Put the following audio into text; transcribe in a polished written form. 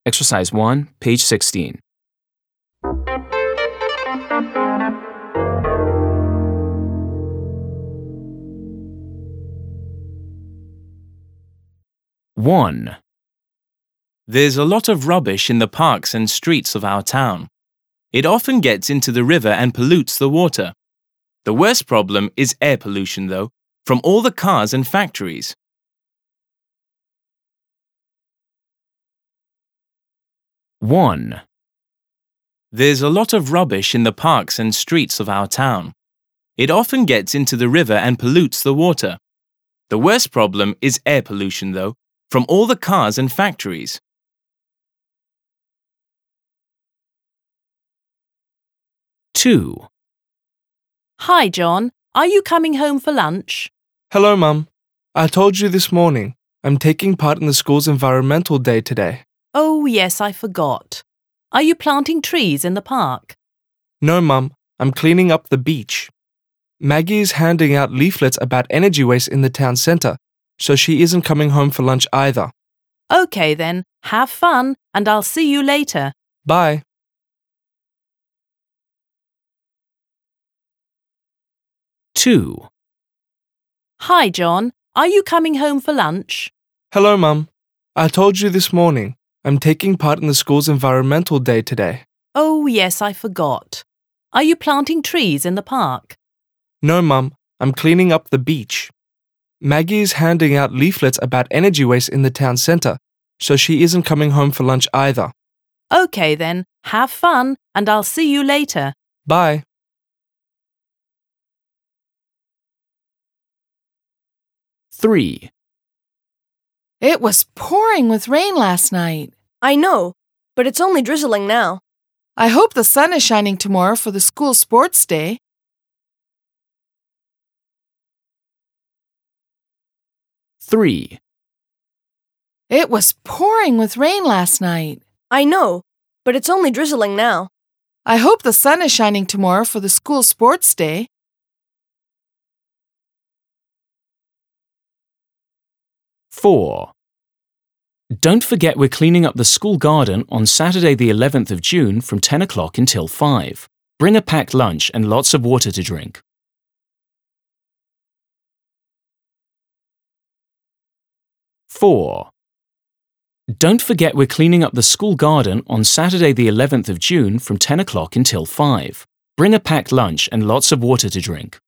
Exercise 1, page 16. One. There's a lot of rubbish in the parks and streets of our town. It often gets into the river and pollutes the water. The worst problem is air pollution, though, from all the cars and factories. 1. There's a lot of rubbish in the parks and streets of our town. It often gets into the river and pollutes the water. The worst problem is air pollution, though, from all the cars and factories. 2. Hi, John. Are you coming home for lunch? Hello, Mum. I told you this morning. I'm taking part in the school's Environmental Day today. Oh, yes, I forgot. Are you planting trees in the park? No, Mum. I'm cleaning up the beach. Maggie is handing out leaflets about energy waste in the town centre, so she isn't coming home for lunch either. Okay, then. Have fun, and I'll see you later. Bye. 2. Hi, John. Are you coming home for lunch? Hello, Mum. I told you this morning. I'm taking part in the school's Environmental Day today. Oh, yes, I forgot. Are you planting trees in the park? No, Mum. I'm cleaning up the beach. Maggie is handing out leaflets about energy waste in the town centre, so she isn't coming home for lunch either. Okay, then. Have fun, and I'll see you later. Bye. 3. It was pouring with rain last night. I know, but it's only drizzling now. I hope the sun is shining tomorrow for the school sports day. 3. It was pouring with rain last night. I know, but it's only drizzling now. I hope the sun is shining tomorrow for the school sports day. 4. Don't forget we're cleaning up the school garden on Saturday the 11th of June from 10 o'clock until 5. Bring a packed lunch and lots of water to drink. 4. Don't forget we're cleaning up the school garden on Saturday the 11th of June from 10 o'clock until 5. Bring a packed lunch and lots of water to drink.